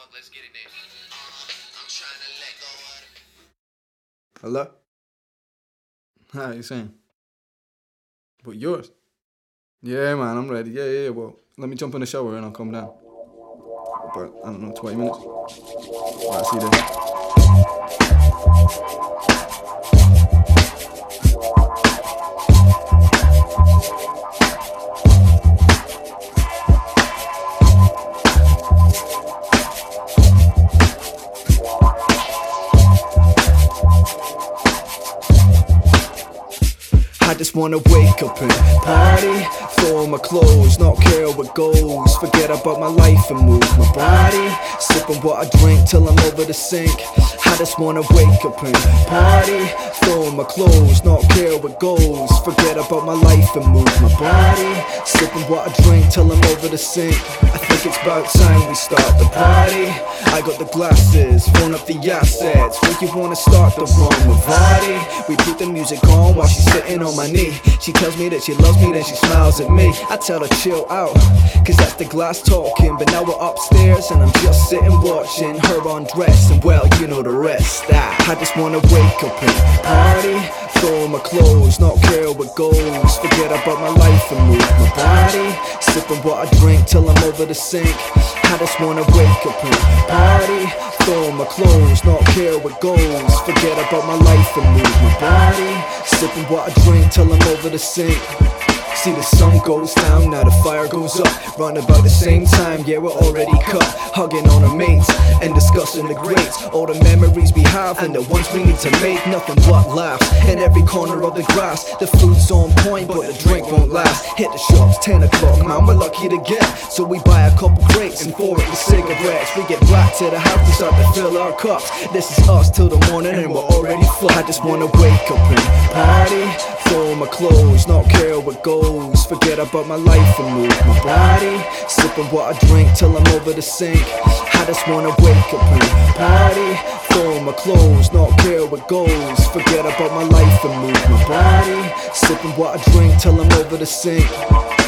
let's get it then. I'm trying to let go of it. Hello? How you saying? But yours? Yeah, man, I'm ready. Yeah. Well, let me jump in the shower and I'll come down. But, I don't know, 20 minutes? Alright, see you then. I just wanna wake up and party, throw on my clothes, not care what goes, forget about my life and move my body, sipping what I drink till I'm over the sink. I just wanna wake up and party, throw on my clothes, not care what goes, forget about my life and move my body, sipping what I drink till I'm over the sink. I think it's about time we start the party. I got the glasses, phone up the assets. Where you wanna start the room with party? We put the music on while she's sitting on my knee. She tells me that she loves me, then she smiles at me. I tell her chill out, cause that's the glass talking. But now we're upstairs and I'm just sitting watching her undress. And well, you know the rest. I just wanna wake up and party, throw on my clothes, not care what goes, forget about my life and move my body, sipping what I drink till I'm over the sink. I just wanna wake up and party, throw on my clothes, not care what goes, forget about my life and move my body, sipping what I drink till I'm over the sink. See the sun goes down, now the fire goes up. Run about the same time, yeah we're already cut. Hugging on our mates and discussing the greats. All the memories we have and the ones we need to make. Nothing but laughs in every corner of the grass. The food's on point but the drink won't last. Hit the shops 10 o'clock, man we're lucky to get. So we buy a couple crates and 4 of the cigarettes. We get back to the house and start to fill our cups. This is us till the morning and we're already full. I just wanna wake up and party, throw on my clothes, not care what goes, forget about my life and move my body, sipping what I drink till I'm over the sink. I just wanna wake up and party, throw on my clothes, not care what goes, forget about my life and move my body, sipping what I drink till I'm over the sink.